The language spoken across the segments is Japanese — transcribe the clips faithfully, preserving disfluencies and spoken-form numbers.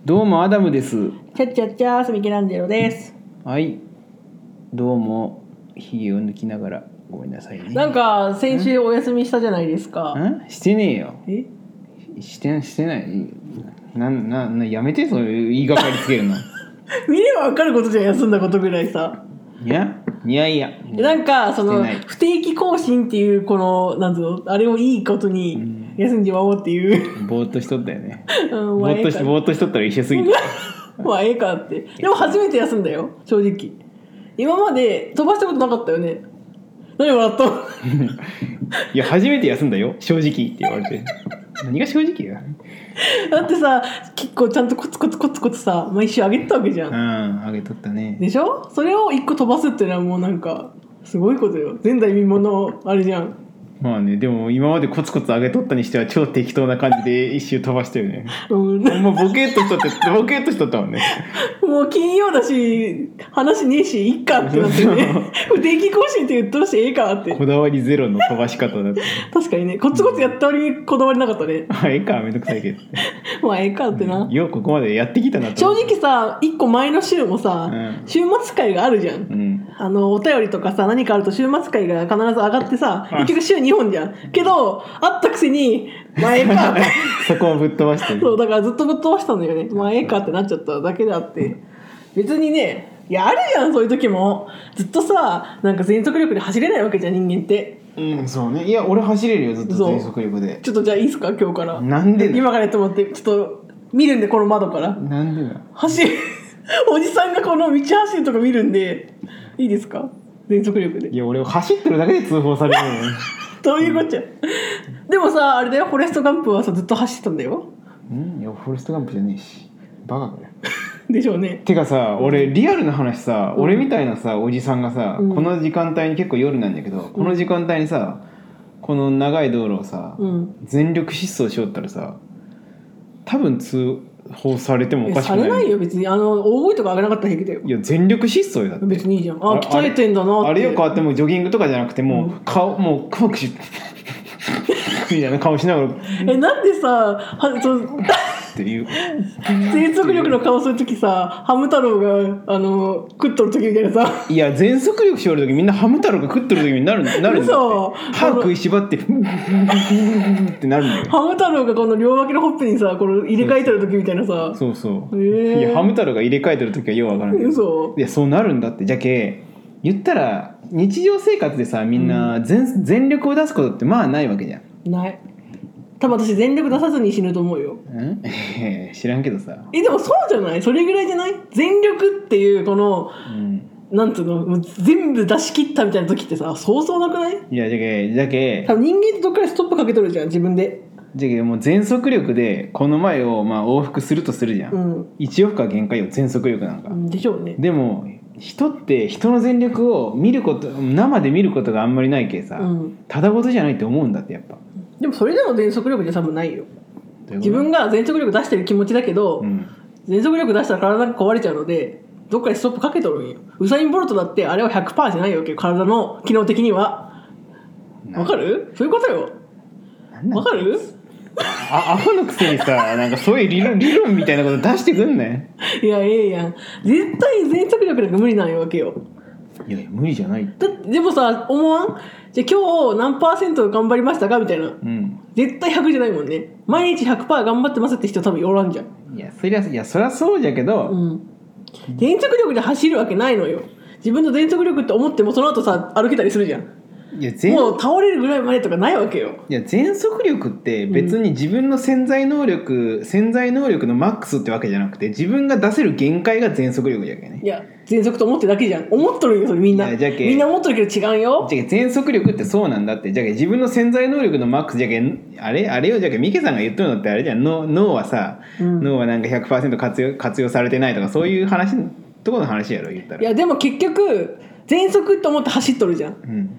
どうもアダムです。 チャッチャッチャースミケランジェロです。 はい、どうもひげを抜きながらごめんなさいね。 なんか先週お休みしたじゃないですか。 んしてねえよ。 えしてしてない。なななやめて、そういう言いがかりつけるの。 見れば分かることじゃん、休んだことぐらいさ。 いやいやいやなんかその不定期更新っていうこのなんつうのあれをいいことに休んじまおうっていう、 うん、ぼーっとしとったよね。 うん、 ぼーっとしぼーっとしとったら一緒すぎてまあええかって。でも初めて休んだよ正直。今まで飛ばしたことなかったよね。何笑ったいや初めて休んだよ正直って言われて何が正直や。 だってさ結構ちゃんとコツコツコツコツさ毎週上げてたわけじゃん。 うん上げとったね。 でしょ。それを一個飛ばすっていうのはもうなんかすごいことよ。前代未聞のあれじゃん。 まあね、でも今までコツコツ上げとったにしては超適当な感じで一周飛ばしたよね。うん、もうボケっとしとってボケっとしとったもんね。 もう金曜だし話ねえしいっかってなってね。不定期更新って言っとるしええかって。 こだわりゼロの飛ばし方だった。 確かにね、コツコツやった割にこだわりなかったね。 あええかめんどくさいけど。 まあええかってな。 ようここまでやってきたなと。 正直さいっこまえの週もさ、うん、週末会があるじゃん。うん、あのお便りとかさ何かあると週末会が必ず上がってさ結局週にほんじゃん。けどあったくせにまあええかってそこをぶっ飛ばしてる。 そうだからずっとぶっ飛ばしたんだよね。まあええかってなっちゃっただけであって別にね、いやあるじゃんそういう時も。ずっとさなんか全速力で走れないわけじゃん人間って。 うんそうね。いや俺走れるよずっと全速力で。 ちょっとじゃあいいですか今日から。 なんで今からやってもらってちょっと見るんでこの窓から。 なんでだ走るおじさんがこの道走るとか見るんでいいですか全速力で。 いや俺走ってるだけで通報されるのよ。 どういうこっちゃ。でもさあれだよフォレストガンプはさずっと走ってたんだよ。 んいやフォレストガンプじゃねえしバカかよ。 でしょうね。 てかさ俺リアルな話さ、うん、俺みたいなさおじさんがさ、うん、この時間帯に結構夜なんだけど、うん、この時間帯にさこの長い道路をさ、うん、全力疾走しよったらさ多分通報されてもおかしくない。されないよ別に。あの大声とか上げなかったら平気だよ。いや全力疾走よだって。 別にいいじゃん。あ鍛えてんだなって。 あれよ変わってもジョギングとかじゃなくてもう、うん、顔もう顔くしみたいな顔しながらえなんでさはそっていう全速力の顔するときさハム太郎があの食っとるときみたいなさ。 いや全速力しよるときみんなハム太郎が食っとるときになるなるんだって。歯食いしばってってなるんだよ。 ハム太郎がこの両脇のほっぺにさこの入れ替えてるときみたいなさ。 そうそう、えー、いやハム太郎が入れ替えてるときはようわからんけど。 嘘。 いやそうなるんだって。じゃけ言ったら日常生活でさみんな 全,、うん、全力を出すことってまあないわけじゃん。 ない。多分私全力出さずに死ぬと思うよ。 ん知らんけどさ。 えでもそうじゃない。それぐらいじゃない。全力っていうこの、うん、なんつうのもう全部出し切ったみたいな時ってさそうそうなくない。いやじゃけじゃけ多分人間ってどっかでストップかけとるじゃん自分で。 じゃけもう全速力でこの前をまあ往復するとするじゃん、うん、いち往復は限界よ全速力なんか、うん、 でしょうね。 でも人って人の全力を見ること生で見ることがあんまりないけさ、うん、ただごとじゃないって思うんだってやっぱ。 でもそれでも全速力じゃ多分ないよ。自分が全速力出してる気持ちだけど、うん、全速力出したら体が壊れちゃうのでどっかでストップかけとるんよ。ウサインボルトだってあれは ひゃくパーセント じゃないわけよ体の機能的には。わかる？そういうことよ。わかる？ あアホのくせにさなんかそういう理論理論みたいなこと出してくんね。 いやええやん絶対全速力なんか無理なんわけよ。 いやいや無理じゃない。 だでもさ思わん？じゃあ今日何パーセント頑張りましたかみたいな、うん、絶対ひゃくじゃないもんね。毎日 ひゃくパーセント 頑張ってますって人多分おらんじゃん。 いやそりゃいやそりゃそうじゃけど、うん、 全速力で走るわけないのよ。自分の全速力って思ってもその後さ歩けたりするじゃん。いやもう倒れるぐらいまでとかないわけよ。 いや全速力って別に自分の潜在能力、うん、潜在能力のマックスってわけじゃなくて自分が出せる限界が全速力じゃけね。 いや全速と思ってるだけじゃん。思っとるよそれみんな。じゃけみんな思っとるけど違うよ。 じゃけ全速力ってそうなんだって。じゃけ自分の潜在能力のマックスじゃけあれあれよ。じゃけミケさんが言っとるのってあれじゃん。脳脳はさ、うん、脳はなんか ひゃくパーセント 活用活用されてないとかそういう話ところの話やろ言ったら。 いやでも結局全速って思って走っとるじゃん、うん、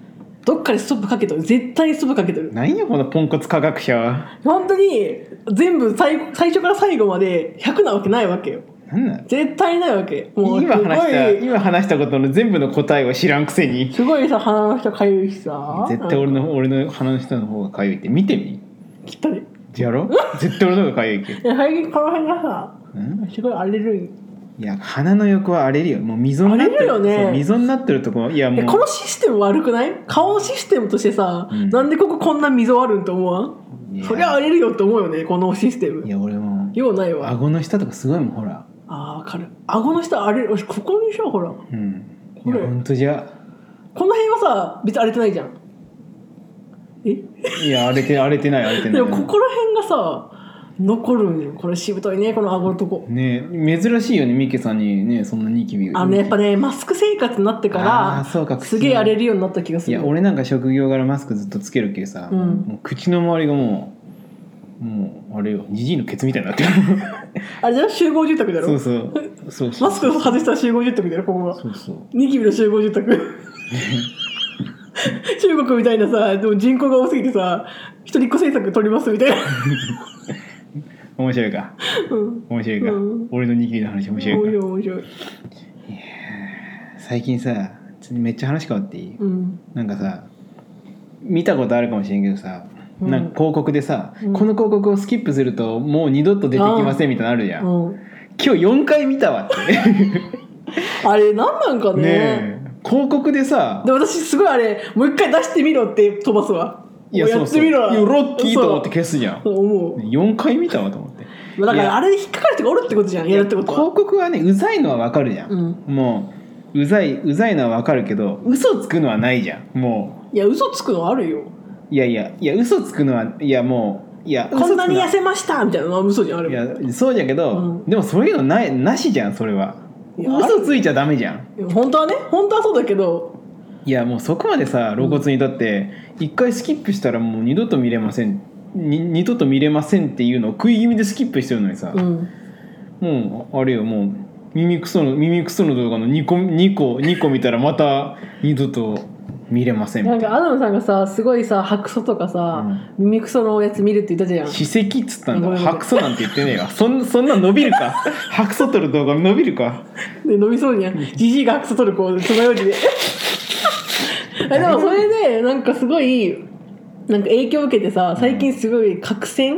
どっかでストップかけとる。絶対にストップかけとる。 何やこのポンコツ科学者は。 本当に全部最最初から最後までひゃくなわけないわけよ。 なんなん絶対ないわけ。もう今話した今話したことの全部の答えを知らんくせにすごいさ鼻の下かゆいしさ。 絶対俺の俺の鼻の下の方がかゆいって見てみ。 きったね。 やろ絶対俺の方がかゆいけど。 いや最近この辺がさうんすごい荒れる。 いや鼻の横は荒れるよ。もう溝になってる荒れるよね。 そう溝になってるとこいやもうこのシステム悪くない？顔システムとしてさ、うん、なんでこここんな溝あるんと思わん？そりゃ荒れるよって思うよねこのシステム。 いや俺もようないわ。 顎の下とかすごいもんほら。 あー分かる。顎の下荒れる。ここにしょほら。うん。いや本当じゃ。 この辺はさ別に荒れてないじゃん。え？ いや荒れて荒れてない荒れてない。 でもここら辺がさ残るんよ。これしぶといねこの顎のとこ。 ね珍しいよねミケさんにねそんなニキビ。 あのやっぱねマスク生活になってからそうかすげえ荒れるようになった気がする。 いや俺なんか職業柄マスクずっとつけるけどさ、うん、もう口の周りがもうもうあれよジジイのケツみたいになってる。 あれじゃ集合住宅だろ。 そうそうそうそうマスク外したら集合住宅だよここが。そうそうニキビの集合住宅。中国みたいなさでも人口が多すぎてさ一人っ子政策取りますみたいな。 面白いか、うん、面白いか、うん、俺のニキビの話面白いか。 面白い面白い。いや最近さめっちゃ話変わっていい、うん、なんかさ見たことあるかもしれんけどさ、うん、なんか広告でさ、うん、この広告をスキップするともう二度と出てきませんみたいなのあるじゃん、うん、今日よんかい見たわって。 あれ何なんか ね, ね広告でさで私すごいあれもう一回出してみろって飛ばすわ。 いやそうそうロッキーと思って消すじゃん。思うよんかい見たわと思って。 だからあれで引っかかる人がおるってことじゃん。やるってことは広告はねうざいのはわかるじゃん、うん、もううざいうざいのはわかるけど嘘つくのはないじゃん。もういや嘘つくのはあるよ。 いやいやいや嘘つくのはいやもういやこんなに痩せましたみたいなのは嘘じゃんある。 いやそうじゃけど、うん、でもそういうのないなしじゃんそれは。嘘ついちゃダメじゃん。 本当はね本当はそうだけどいやもうそこまでさ露骨にだって一回スキップしたらもう二度と見れませんに二度と見れませんっていうのを食い気味でスキップしてるのにさ、うん、もうあれよもう耳クソの耳クソの動画のにこにこにこ見たらまた二度と見れませんみたいな。 なんかアダムさんがさすごいさ白素とかさ、うん、耳クソのやつ見るって言ったじゃん。 歯石っつったんだ。白素なんて言ってねえわ。そんそんな伸びるか。白素取る動画伸びるか。 で伸びそうじゃん。ジジイが白素取るこうそのようにで。でもそれでなんかすごいなんか影響を受けてさ最近すごい角栓、うん、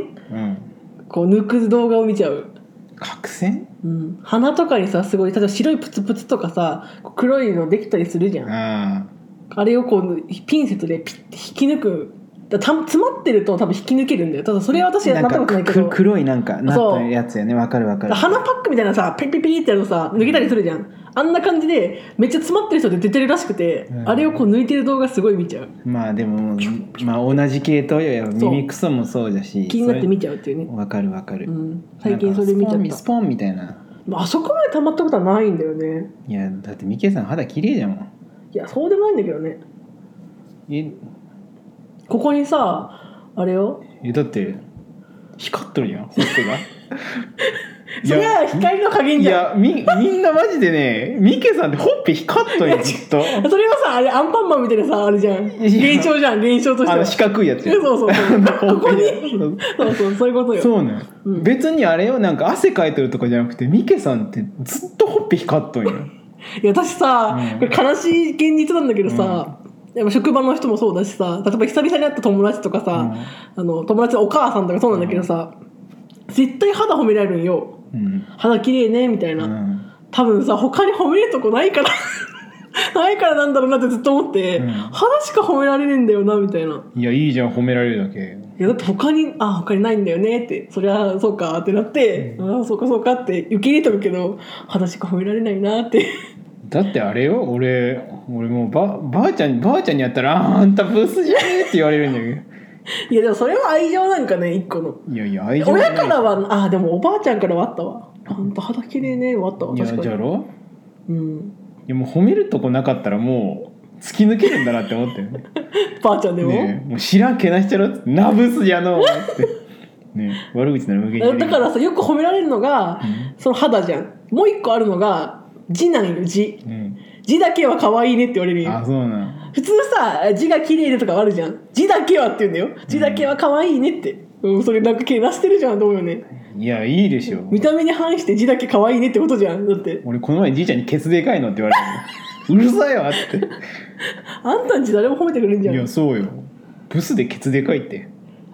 こう抜く動画を見ちゃう。 角栓？ うん、鼻とかにさすごい例えば白いプツプツとかさ黒いのできたりするじゃん。あ, あれをこうピンセットでピッて引き抜く。だた詰まってると多分引き抜けるんだよ。ただそれは私はなったことないけど黒いなんかなったやつやね。わかるわかる。 鼻パックみたいなさピリピリピリってやるとさ抜けたりするじゃん。あんな感じでめっちゃ詰まってる人で出てるらしくて、うん、あれをこう抜いてる動画すごい見ちゃう。 まあでもまあ同じ系統よ。耳クソもそうだし気になって見ちゃうっていうね。 わかるわかる、うん、 最近それ見ちゃった。 スポンみたいな。 あそこまで溜まったことはないんだよね。 いやだってミケさん肌綺麗じゃんもん。 いやそうでもないんだけどね。えここにさあれよえだって光っとるやんほっぺが。 それは光の加減じゃん。いや み, みんなマジでねミケさんってほっぺ光っとるやんずっと。 それはさあれアンパンマンみたいなさあれじゃん現象じゃん現象としては。 あの四角いやつや。 そうそうそうここにそうそうそういうことよ。 そうね、うん、別にあれよなんか汗かいてるとかじゃなくてミケさんってずっとほっぺ光っとんやん。 いや私さ、うん、これ悲しい現実なんだけどさ、うんでも職場の人もそうだしさ例えば久々に会った友達とかさ、うん、あの友達のお母さんとかそうなんだけどさ、うん、絶対肌褒められるんよ、うん、肌綺麗ねみたいな、うん、多分さ他に褒めるとこないからないからなんだろうなってずっと思って、うん、肌しか褒められねえんだよなみたいな。 いやいいじゃん褒められるだけ。 いやだって他にあ他にないんだよねってそりゃそうかってなって、うん、あそうかそうかって受け入れとるけど肌しか褒められないなってだってあれよ俺俺もう ば, ばあちゃんばあちゃんにやったら あ, あんたブスじゃねえって言われるんだけどいやでもそれは愛情なんかね一個の。 いやいや愛情親からはあでもおばあちゃんからはあったわあんた肌綺麗ねはあったわ確かに。いやじゃろうんいやもう褒めるとこなかったらもう突き抜けるんだなって思ってるねばあちゃんでも、 ね、もう知らんけなしちゃろってなブスじゃのってね悪口なら無限にだからさよく褒められるのが、うん、その肌じゃん。もう一個あるのが字なんよ字、うん、字だけは可愛いねって言われるよ。 あそうなん普通さ字が綺麗でとかあるじゃん。字だけはって言うんだよ。字だけは可愛いねって、うん、それなんかけなしてるじゃんと思うよね。 いやいいでしょ見た目に反して字だけ可愛いねってことじゃん。だって俺この前じいちゃんにケツでかいのって言われたうるさいわってあんたんち誰も褒めてくれるんじゃん。 いやそうよブスでケツでかいって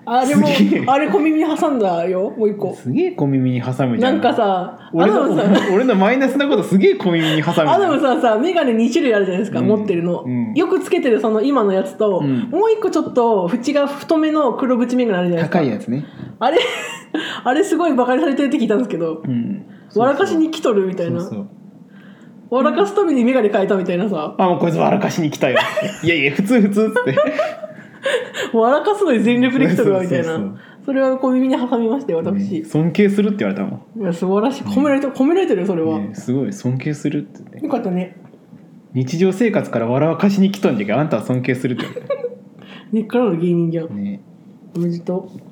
あれもあれ小耳に挟んだよもう一個すげえ小耳に挟むじゃんなんかさ俺の俺のマイナスなことすげえ小耳に挟むアダムさんさメガネに種類あるじゃないですか、うん、持ってるの、うん、よくつけてるその今のやつと、うん、もう一個ちょっと縁が太めの黒縁メガネあるじゃないですか高いやつねあれあれすごいバカにされてるって聞いたんですけど、うん、笑かしに来とるみたいなそうそう笑かすためにメガネ変えたみたいなさ、 あもうこいつ笑かしに来たよいやいや普通普通っつって笑かすのに全力で来とるわみたいなそうそうそうそれは小耳に挟みましたよ私、 ね、尊敬するって言われたもんいや素晴らしい褒められて、ね、褒められてるよそれは、 ね、すごい尊敬するって、ね、 よかったね日常生活から笑かしに来とんじゃけどあんたは尊敬するって言われた根っからの芸人じゃん、ね、おめでとう